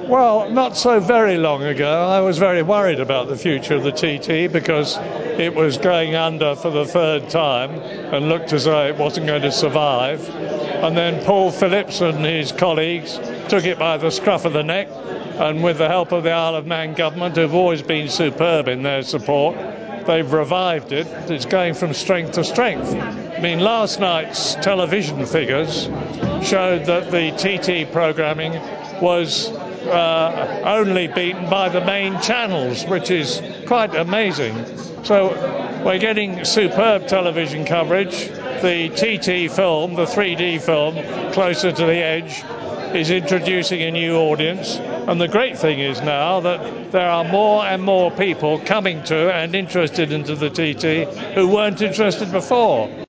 Well, not so very long ago, I was very worried about the future of the TT because it was going under for the third time and looked as though it wasn't going to survive. And then Paul Phillips and his colleagues took it by the scruff of the neck, and with the help of the Isle of Man government, who've always been superb in their support, they've revived it. It's going from strength to strength. I mean, last night's television figures showed that the TT programming was only beaten by the main channels, which is quite amazing. So we're getting superb television coverage. The TT film, the 3D film, Closer to the Edge, is introducing a new audience. And the great thing is now that there are more and more people coming to and interested into the TT who weren't interested before.